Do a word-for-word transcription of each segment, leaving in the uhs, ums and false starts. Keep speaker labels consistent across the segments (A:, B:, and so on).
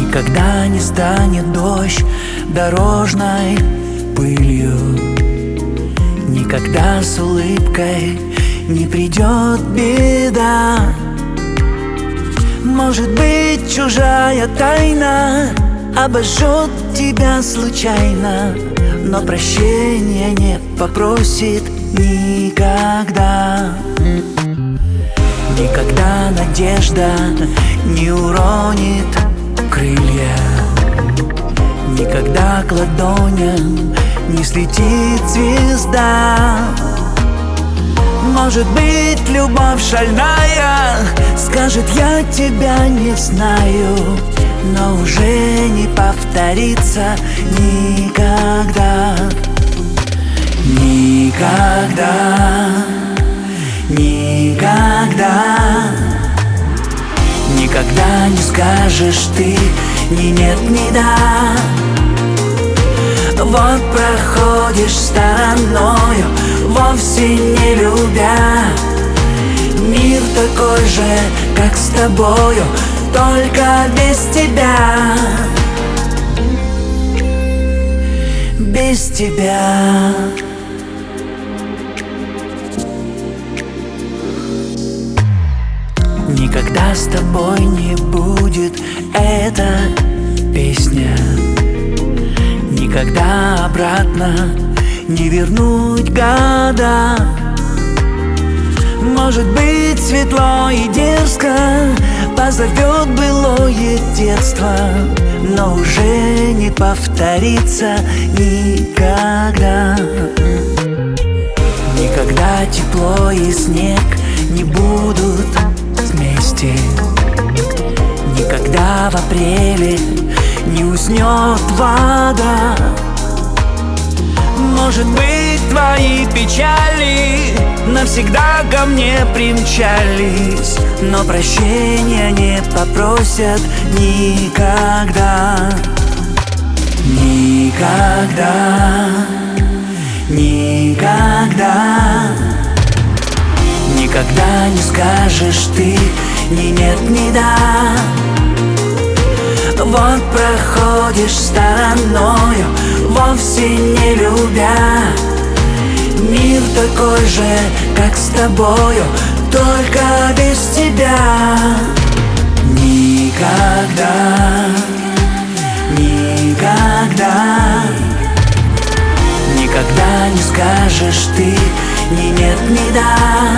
A: Никогда не станет дождь дорожной пылью, никогда с улыбкой не придет беда. Может быть, чужая тайна обожжет тебя случайно, но прощения не попросит никогда. Никогда надежда не уронит крылья, никогда к ладоням не слетит звезда. Может быть, любовь шальная скажет: я тебя не знаю, но уже не повторится никогда. Никогда, никогда, никогда не скажешь ты ни нет, ни да. Вот проходишь стороною, вовсе не любя. Мир такой же, как с тобою, только без тебя. Без тебя. Никогда с тобой не будет эта песня, никогда обратно не вернуть года. Может быть, светло и дерзко позовет былое детство, но уже не повторится никогда. Никогда тепло и снег не будут вместе, никогда в апреле не уснет вода. Может быть, твои печали навсегда ко мне примчались, но прощения не попросят никогда. Никогда, никогда, никогда не скажешь ты ни нет, ни да. Вот проходишь стороною, вовсе не любя. Мир такой же, как с тобою, только без тебя. Никогда, никогда, никогда не скажешь ты ни нет, ни да.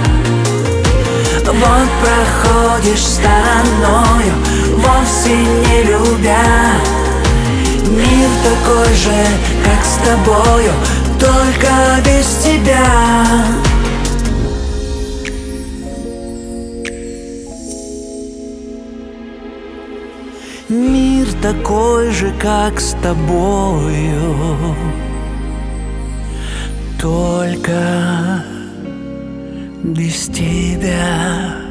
A: Вот проходишь стороною, вовсе не любя. Мир такой же, как с тобою, только без тебя. Мир такой же, как с тобою, только без тебя.